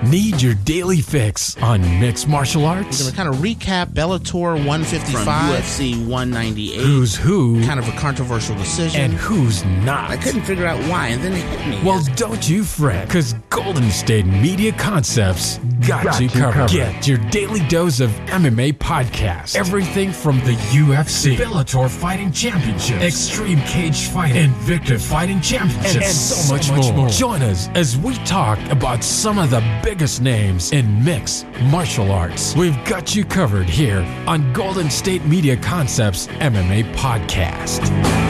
Need your daily fix on mixed martial arts? We're going to kind of recap Bellator 155. From UFC 198. Who's who? Kind of a controversial decision. And who's not? I couldn't figure out why, and then it hit me. Well, don't you fret, because Golden State Media Concepts got you covered. Get your daily dose of MMA podcast. Everything from the UFC, Bellator Fighting Championships, Extreme Cage Fighting, Invicta Fighting Championships, and so much more. Join us as we talk about some of the biggest names in mixed martial arts. We've got you covered here on Golden State Media Concepts MMA Podcast.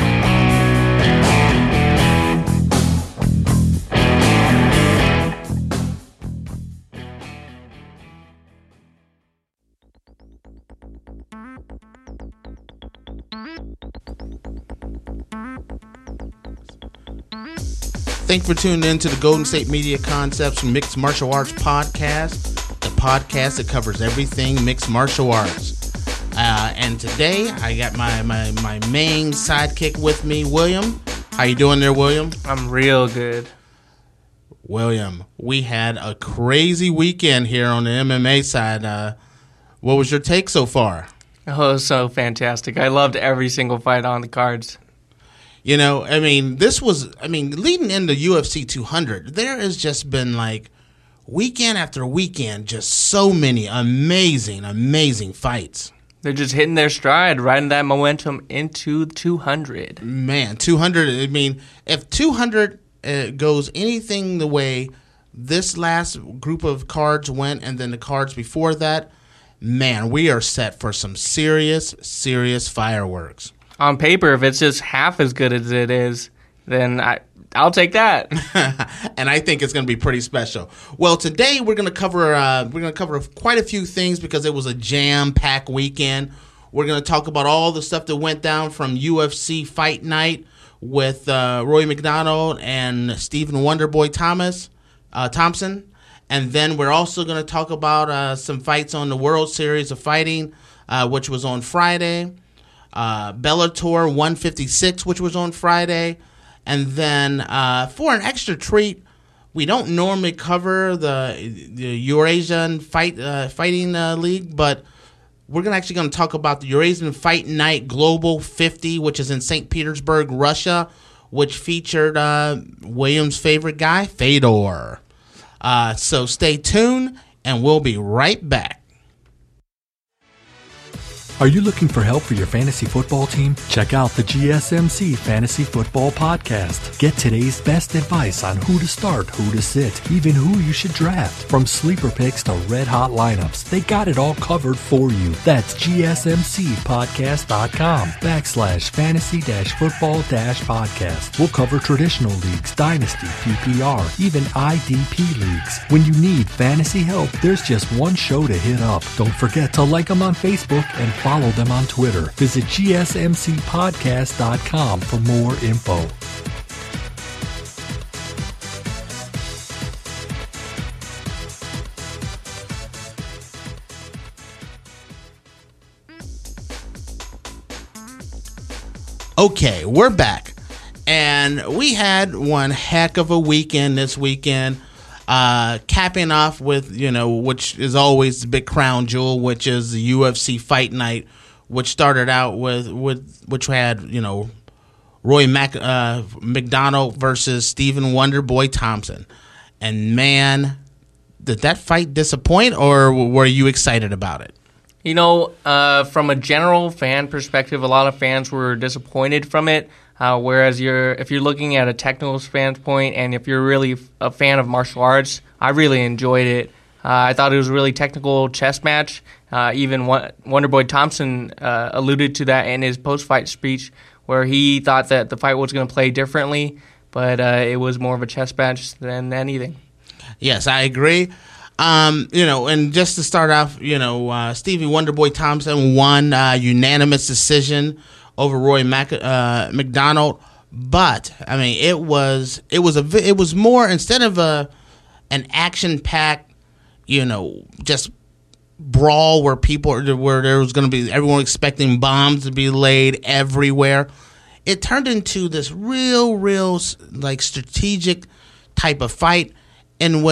Thanks for tuning in to the Golden State Media Concepts Mixed Martial Arts Podcast, the podcast that covers everything mixed martial arts. And today I got my main sidekick with me, William. How you doing there, William? I'm real good. William, we had a crazy weekend here on the MMA side. What was your take so far? Oh, so fantastic. I loved every single fight on the cards. You know, leading into UFC 200, there has just been like weekend after weekend, just so many amazing fights. They're just hitting their stride, riding that momentum into 200. Man, 200, if 200 goes anything the way this last group of cards went and then the cards before that, man, we are set for some serious fireworks. On paper, if it's just half as good as it is, then I'll take that. And I think it's going to be pretty special. Well, today we're going to cover quite a few things because it was a jam-packed weekend. We're going to talk about all the stuff that went down from UFC Fight Night with Roy McDonald and Stephen Wonderboy Thompson. And then we're also going to talk about some fights on the World Series of Fighting, which was on Friday. Bellator 156, which was on Friday. And then for an extra treat, we don't normally cover the Eurasian Fighting League, but we're actually going to talk about the Eurasian Fight Night Global 50, which is in St. Petersburg, Russia, which featured William's favorite guy, Fedor. So stay tuned, and we'll be right back. Are you looking for help for your fantasy football team? Check out the GSMC Fantasy Football Podcast. Get today's best advice on who to start, who to sit, even who you should draft. From sleeper picks to red-hot lineups, they got it all covered for you. That's gsmcpodcast.com/fantasy-football-podcast. We'll cover traditional leagues, dynasty, PPR, even IDP leagues. When you need fantasy help, there's just one show to hit up. Don't forget to like them on Facebook and follow them on Twitter. Visit gsmcpodcast.com for more info. Okay, we're back. And we had one heck of a weekend this weekend. Capping off with, which is always the big crown jewel, which is the UFC Fight Night, which started out with which had, Roy McDonald versus Stephen Wonderboy Thompson. And man, did that fight disappoint, or were you excited about it? From a general fan perspective, a lot of fans were disappointed from it. Whereas if you're looking at a technical standpoint, and if you're really a fan of martial arts, I really enjoyed it. I thought it was a really technical chess match. Even Wonderboy Thompson alluded to that in his post-fight speech, where he thought that the fight was going to play differently, but it was more of a chess match than anything. Yes, I agree. And just to start off, Stevie Wonderboy Thompson won unanimous decision over Roy McDonald, but it was more, instead of an action-packed, just brawl where there was going to be everyone expecting bombs to be laid everywhere. It turned into this real like strategic type of fight in which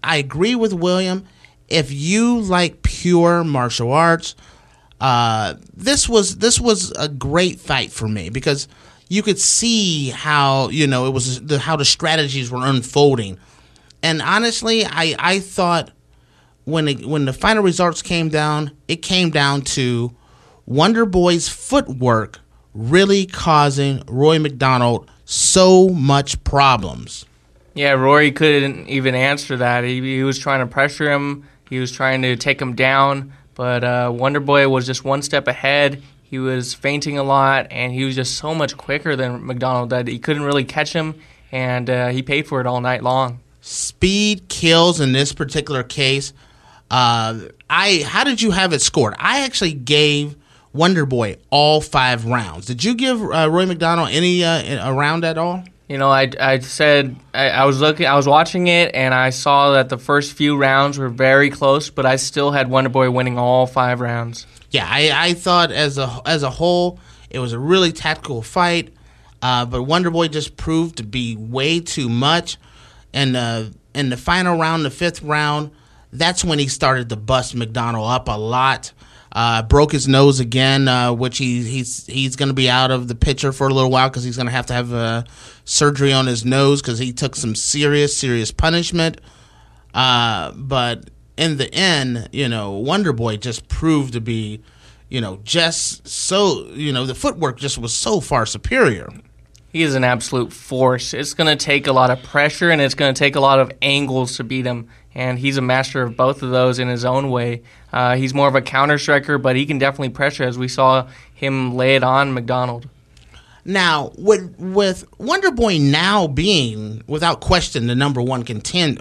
I agree with William. If you like pure martial arts, this was a great fight for me because you could see how it was how the strategies were unfolding, and honestly, I thought when the final results came down, it came down to Wonder Boy's footwork really causing Rory MacDonald so much problems. Yeah, Rory couldn't even answer that. He was trying to pressure him. He was trying to take him down, but Wonder Boy was just one step ahead. He was feinting a lot, and he was just so much quicker than MacDonald that he couldn't really catch him, and he paid for it all night long. Speed kills in this particular case. How did you have it scored? I actually gave Wonder Boy all 5 rounds. Did you give Rory MacDonald any a round at all? I said I was watching it, and I saw that the first few rounds were very close, but I still had Wonder Boy winning all 5 rounds. Yeah, I thought as a whole, it was a really tactical fight, but Wonder Boy just proved to be way too much. And in the final round, the 5th round, that's when he started to bust MacDonald up a lot. Broke his nose again, which he's going to be out of the picture for a little while because he's going to have surgery on his nose because he took some serious punishment. But in the end, Wonder Boy just proved to be, just so, the footwork just was so far superior. He is an absolute force. It's going to take a lot of pressure, and it's going to take a lot of angles to beat him. And he's a master of both of those in his own way. He's more of a counter striker, but he can definitely pressure, as we saw him lay it on MacDonald. Now, with Wonder Boy now being, without question, the number one contender,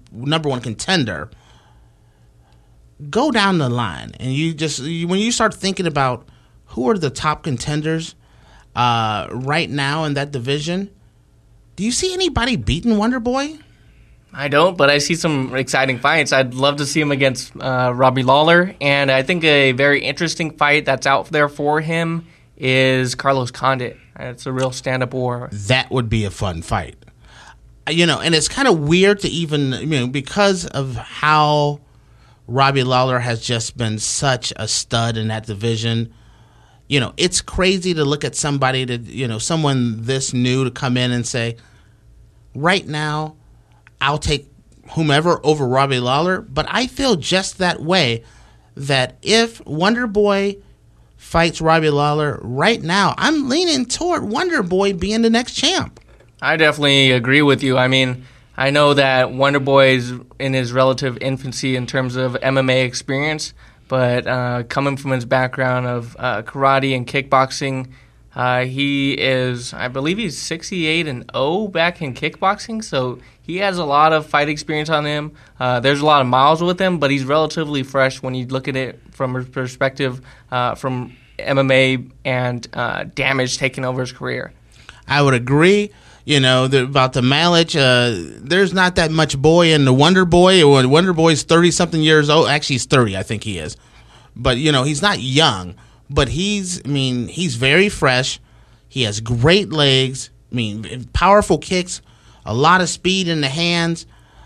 go down the line, and when you start thinking about who are the top contenders right now in that division, do you see anybody beating Wonder Boy? I don't, but I see some exciting fights. I'd love to see him against Robbie Lawler, and I think a very interesting fight that's out there for him is Carlos Condit. It's a real stand-up war. That would be a fun fight. And it's kind of weird to even, because of how Robbie Lawler has just been such a stud in that division. It's crazy to look at somebody someone this new to come in and say, right now, I'll take whomever over Robbie Lawler, but I feel just that way, that if Wonder Boy fights Robbie Lawler right now, I'm leaning toward Wonder Boy being the next champ. I definitely agree with you. I mean, I know that Wonder Boy is in his relative infancy in terms of MMA experience, but coming from his background of karate and kickboxing, he is, I believe he's 68-0 back in kickboxing, so he has a lot of fight experience on him. There's a lot of miles with him, but he's relatively fresh when you look at it from a perspective from MMA and damage taking over his career. I would agree. About the mileage, there's not that much boy in the Wonder Boy. Wonder Boy's 30-something years old. Actually, he's 30, I think he is. But, he's not young. But he's very fresh. He has great legs. Powerful kicks, a lot of speed in the hands.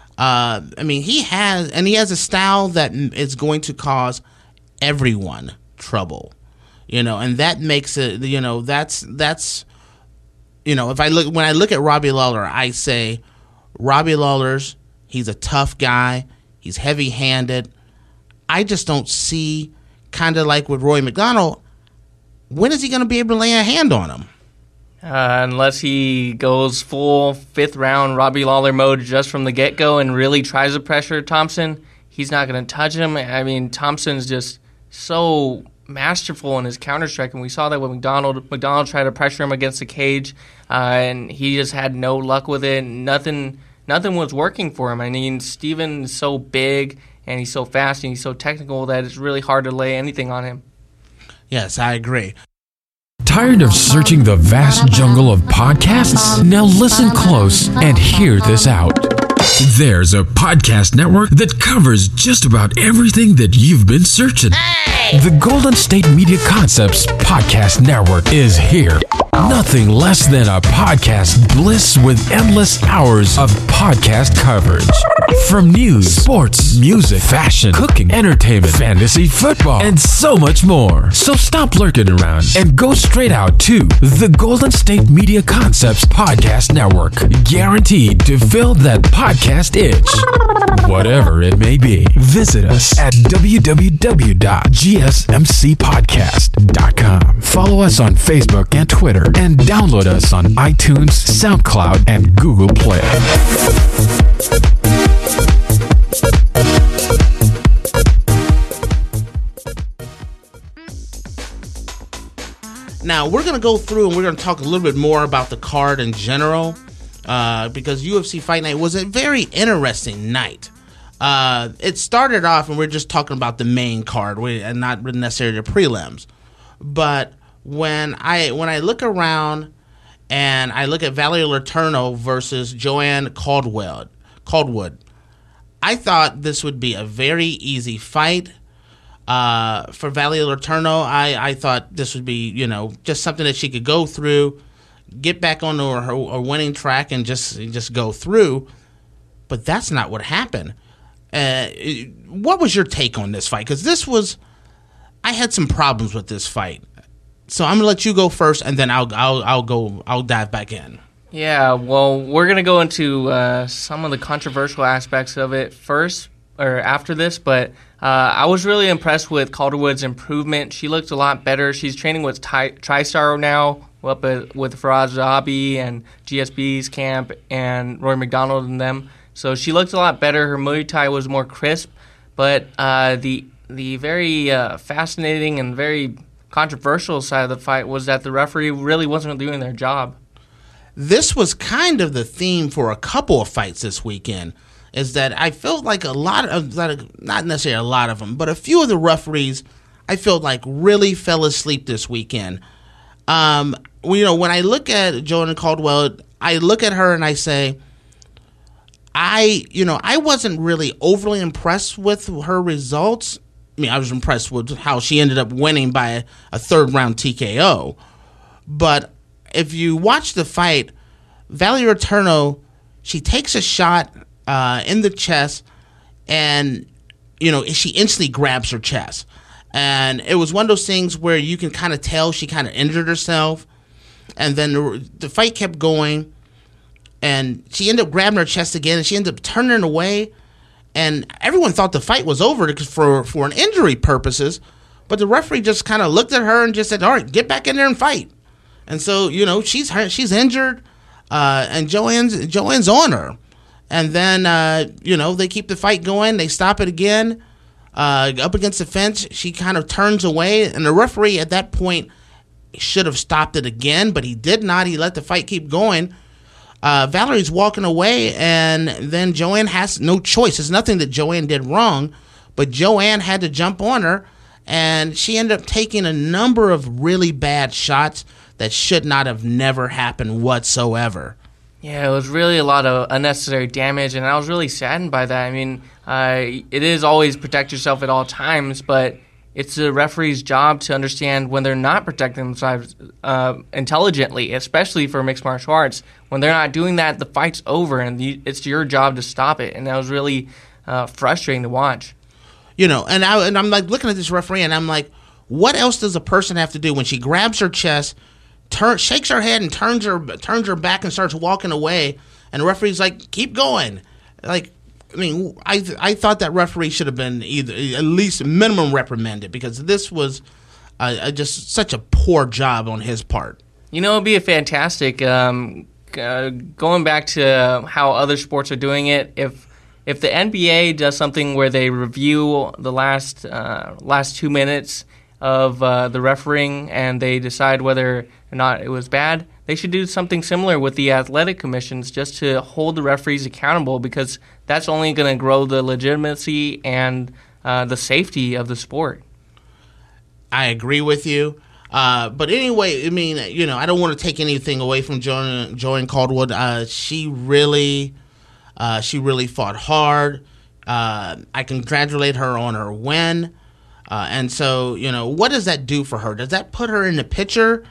He has a style that is going to cause everyone trouble. And that makes it, that's when I look at Robbie Lawler, I say Robbie Lawler's, he's a tough guy. He's heavy-handed. I just don't see, kind of like with Rory MacDonald, when is he going to be able to lay a hand on him? Unless he goes full 5th round Robbie Lawler mode just from the get-go and really tries to pressure Thompson, he's not going to touch him. Thompson's just so masterful in his counter-strike, and we saw that with MacDonald. MacDonald tried to pressure him against the cage, and he just had no luck with it. Nothing was working for him. Steven is so big, and he's so fast, and he's so technical that it's really hard to lay anything on him. Yes, I agree. Tired of searching the vast jungle of podcasts? Now listen close and hear this out. There's a podcast network that covers just about everything that you've been searching. Hey! The Golden State Media Concepts Podcast Network is here. Nothing less than a podcast bliss with endless hours of podcast coverage. From news, sports, music, fashion, cooking, entertainment, fantasy, football, and so much more. So stop lurking around and go straight out to the Golden State Media Concepts Podcast Network. Guaranteed to fill that podcast itch. Whatever it may be. Visit us at www.gsmcpodcast.com. Follow us on Facebook and Twitter, and download us on iTunes, SoundCloud, and Google Play. Now, we're going to go through and we're going to talk a little bit more about the card in general, because UFC Fight Night was a very interesting night. It started off, and we're just talking about the main card, and not necessarily the prelims. But when I look around and I look at Valerie Letourneau versus Joanne Caldwood, I thought this would be a very easy fight. For Valerie Letourneau, I thought this would be, just something that she could go through, get back on her winning track, and just go through. But that's not what happened. What was your take on this fight? Because I had some problems with this fight. So I'm gonna let you go first, and then I'll dive back in. Yeah, well, we're gonna go into some of the controversial aspects of it first or after this, but I was really impressed with Calderwood's improvement. She looked a lot better. She's training with TriStar now, up with Faraz Zahabi and GSB's camp and Roy McDonald and them. So she looked a lot better. Her Muay Thai was more crisp, but the very fascinating and very controversial side of the fight was that the referee really wasn't doing their job. This was kind of the theme for a couple of fights this weekend, is that I felt like not necessarily a lot of them, but a few of the referees I felt like really fell asleep this weekend. When I look at Joanne Caldwell, I look at her and I say, I wasn't really overly impressed with her results. I mean, I was impressed with how she ended up winning by a third-round TKO. But if you watch the fight, Valerie Letourneau, she takes a shot in the chest, and, she instantly grabs her chest. And it was one of those things where you can kind of tell she kind of injured herself. And then the fight kept going, and she ended up grabbing her chest again, and she ended up turning away. And everyone thought the fight was over for an injury purposes, but the referee just kind of looked at her and just said, "All right, get back in there and fight." And so, she's injured, and Joanne's on her. And then, they keep the fight going. They stop it again, up against the fence. She kind of turns away, and the referee at that point should have stopped it again, but he did not. He let the fight keep going. Valerie's walking away, and then Joanne has no choice. It's nothing that Joanne did wrong, but Joanne had to jump on her, and she ended up taking a number of really bad shots that should not have never happened whatsoever. Yeah, it was really a lot of unnecessary damage, and I was really saddened by that. I mean, it is always protect yourself at all times, but it's the referee's job to understand when they're not protecting themselves intelligently, especially for mixed martial arts. When they're not doing that, the fight's over, and it's your job to stop it. And that was really frustrating to watch. And I'm like looking at this referee, and I'm like, what else does a person have to do when she grabs her chest, shakes her head, and turns her back and starts walking away, and the referee's like, keep going, like. I mean, I thought that referee should have been at least minimum reprimanded, because this was just such a poor job on his part. It'd be a fantastic, going back to how other sports are doing it, if the NBA does something where they review the last 2 minutes of the refereeing and they decide whether or not it was bad, they should do something similar with the athletic commissions, just to hold the referees accountable, because that's only going to grow the legitimacy and the safety of the sport. I agree with you. But anyway, I mean, I don't want to take anything away from Joanne Caldwood. She really fought hard. I congratulate her on her win. And so, what does that do for her? Does that put her in the picture?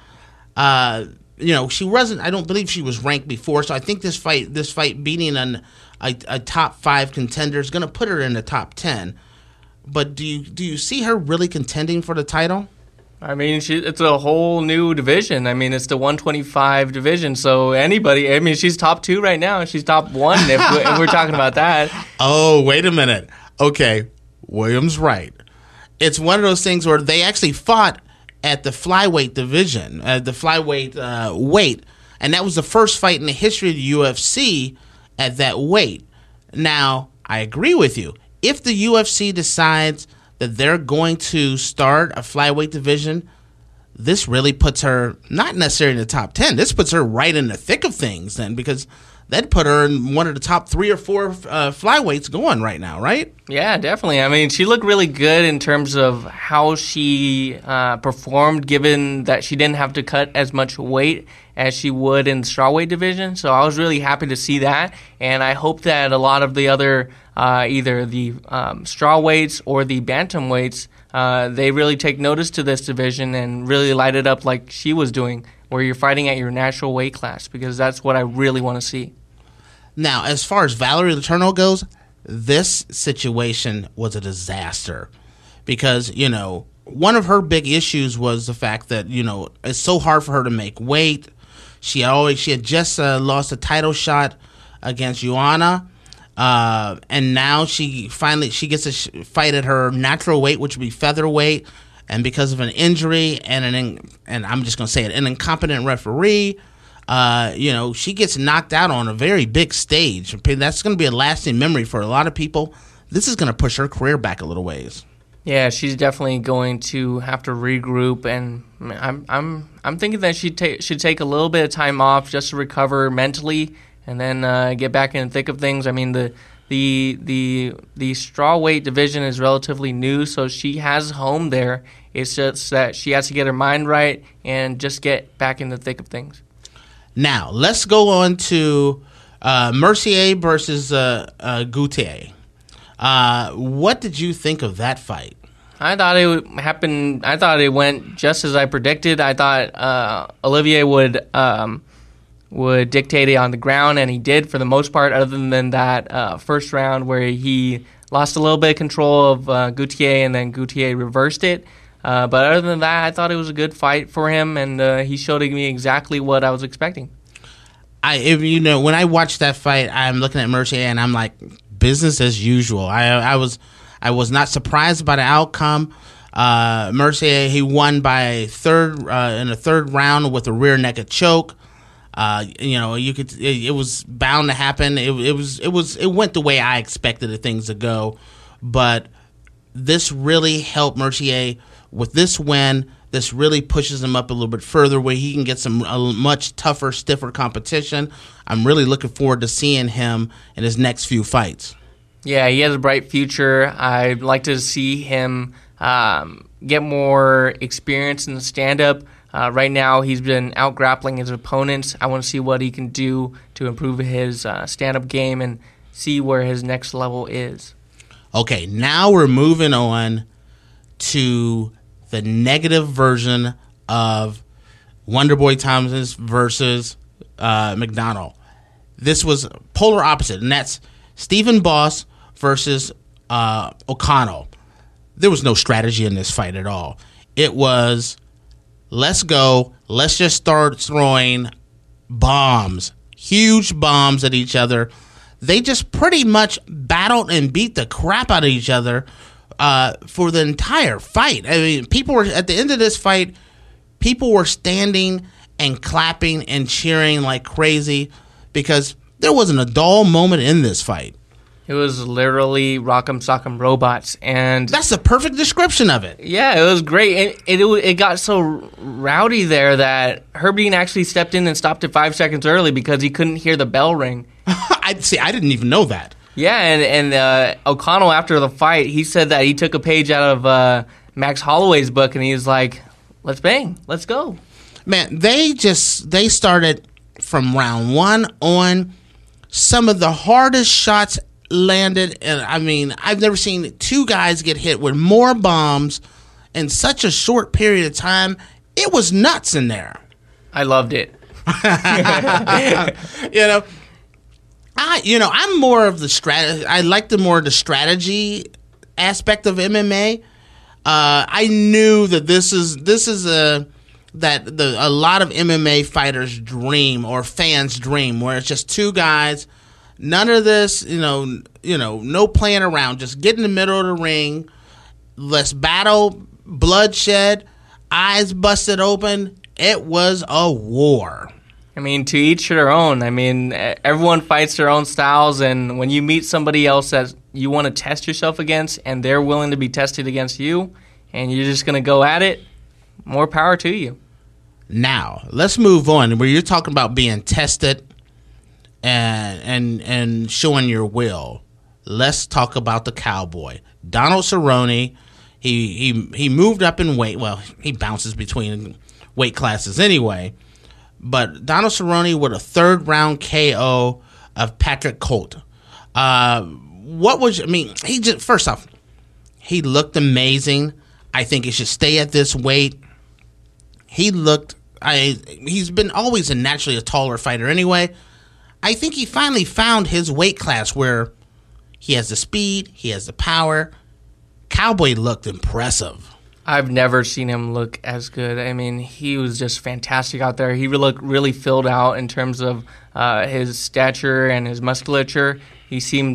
She wasn't. I don't believe she was ranked before. So I think this fight beating a top 5 contender is going to put her in the top 10. But do you see her really contending for the title? I mean, it's a whole new division. I mean, it's the 125 division. So anybody, I mean, she's top 2 right now. She's top 1 if we're talking about that. Oh, wait a minute. Okay, William's right. It's one of those things where they actually fought at the flyweight division, the flyweight weight. And that was the first fight in the history of the UFC at that weight. Now, I agree with you. If the UFC decides that they're going to start a flyweight division, this really puts her not necessarily in the top 10. This puts her right in the thick of things then, because that'd put her in one of the top 3 or 4 flyweights going right now, right? Yeah, definitely. I mean, she looked really good in terms of how she performed, given that she didn't have to cut as much weight as she would in the strawweight division. So I was really happy to see that, and I hope that a lot of the other either the strawweights or the bantamweights, they really take notice to this division and really light it up like she was doing, where you're fighting at your natural weight class, because that's what I really want to see. Now, as far as Valerie Letourneau goes, this situation was a disaster because, one of her big issues was the fact that, it's so hard for her to make weight. She had just lost a title shot against Joanna, and now she gets a fight at her natural weight, which would be featherweight, and because of an injury and I'm just going to say it, an incompetent referee, she gets knocked out on a very big stage. That's going to be a lasting memory for a lot of people. This is going to push her career back a little ways. Yeah, she's definitely going to have to regroup, and I'm thinking that she should take a little bit of time off just to recover mentally, and then get back in the thick of things. I mean, the strawweight division is relatively new, so she has home there. It's just that she has to get her mind right and just get back in the thick of things. Now, let's go on to Mercier versus Gauthier. What did you think of that fight? I thought it happened. I thought it went just as I predicted. I thought Olivier would dictate it on the ground, and he did for the most part, other than that first round where he lost a little bit of control of Gauthier, and then Gauthier reversed it. But other than that, I thought it was a good fight for him, and he showed me exactly what I was expecting. When I watched that fight, I'm looking at Mercier, and I'm like, business as usual. I was not surprised by the outcome. Mercier, he won by in the third round with a rear naked choke. It was bound to happen. It went the way I expected things to go, but this really helped Mercier with this win. This really pushes him up a little bit further where he can get some much tougher, stiffer competition. I'm really looking forward to seeing him in his next few fights. Yeah, he has a bright future. I'd like to see him get more experience in the stand-up. Right now, he's been out-grappling his opponents. I want to see what he can do to improve his stand-up game and see where his next level is. Okay, now we're moving on to the negative version of Wonderboy Thompson versus McDonnell. This was polar opposite, and that's Stephen Boss versus O'Connell. There was no strategy in this fight at all. It was, let's go, let's just start throwing bombs, huge bombs at each other. They just pretty much battled and beat the crap out of each other for the entire fight. I mean, people were, at the end of this fight, people were standing and clapping and cheering like crazy because there wasn't a dull moment in this fight. It was literally Rock'em Sock'em Robots, and that's the perfect description of it. Yeah, it was great. It got so rowdy there that Herbie actually stepped in and stopped it 5 seconds early because he couldn't hear the bell ring. I didn't even know that. Yeah, and O'Connell, after the fight, he said that he took a page out of Max Holloway's book, and he was like, let's bang, let's go. Man, they started from round one on. Some of the hardest shots landed, and I mean, I've never seen two guys get hit with more bombs in such a short period of time. It was nuts in there. I loved it. I'm more of the strategy. I like the strategy aspect of MMA. I knew that this is a lot of MMA fighters' dream or fans' dream, where it's just two guys, none of this, no playing around, just get in the middle of the ring, let's battle, bloodshed, eyes busted open. It was a war. I mean, to each their own. I mean, everyone fights their own styles, and when you meet somebody else that you want to test yourself against, and they're willing to be tested against you, and you're just going to go at it, more power to you. Now, let's move on. Where you're talking about being tested and showing your will, let's talk about the Cowboy. Donald Cerrone, he moved up in weight. Well, he bounces between weight classes anyway. But Donald Cerrone with a third-round KO of Patrick Colt. First off, he looked amazing. I think he should stay at this weight. He's been always naturally a taller fighter anyway. I think he finally found his weight class where he has the speed, he has the power. Cowboy looked impressive. I've never seen him look as good. I mean, he was just fantastic out there. He looked really filled out in terms of his stature and his musculature. He seemed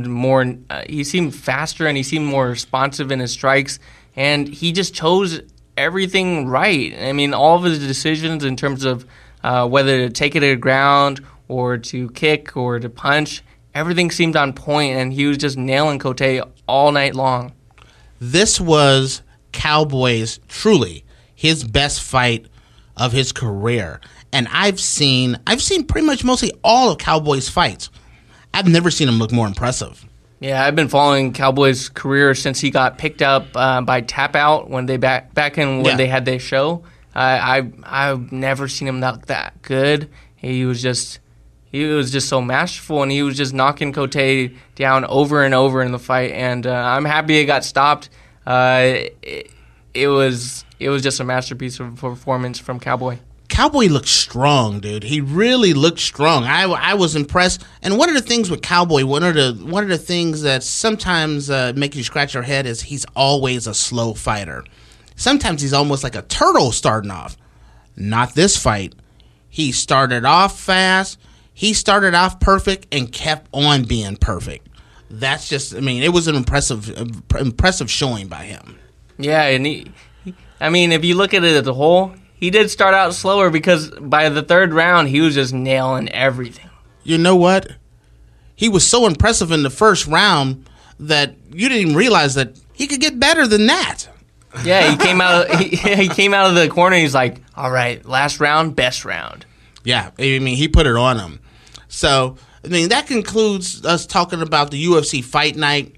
faster, and he seemed more responsive in his strikes. And he just chose everything right. I mean, all of his decisions in terms of whether to take it to the ground or to kick or to punch, everything seemed on point, and he was just nailing Cote all night long. This was Cowboy's truly his best fight of his career, and I've seen pretty much mostly all of Cowboy's fights. I've never seen him look more impressive. Yeah, I've been following Cowboy's career since he got picked up by Tap Out when they back in when they had their show. I've never seen him look that good. He was just so masterful, and he was just knocking Cote down over and over in the fight. And I'm happy it got stopped. It was just a masterpiece of a performance from Cowboy. Cowboy looked strong, dude. He really looked strong. I was impressed. And one of the things with Cowboy, one of the things that sometimes make you scratch your head is he's always a slow fighter. Sometimes he's almost like a turtle starting off. Not this fight. He started off fast. He started off perfect and kept on being perfect. That's just, it was an impressive showing by him. Yeah, and if you look at it as a whole, he did start out slower because by the third round, he was just nailing everything. You know what? He was so impressive in the first round that you didn't even realize that he could get better than that. Yeah, he came out of the corner and he's like, all right, last round, best round. Yeah, he put it on him. So, that concludes us talking about the UFC Fight Night.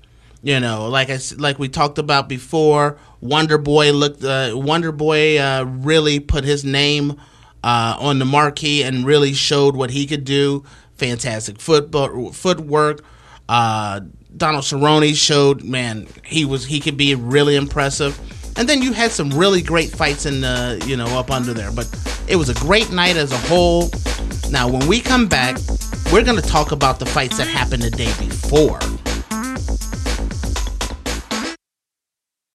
Like we talked about before, Wonder Boy really put his name on the marquee and really showed what he could do. Fantastic footwork. Donald Cerrone showed, he could be really impressive. And then you had some really great fights in up under there. But it was a great night as a whole. Now, when we come back, we're going to talk about the fights that happened the day before.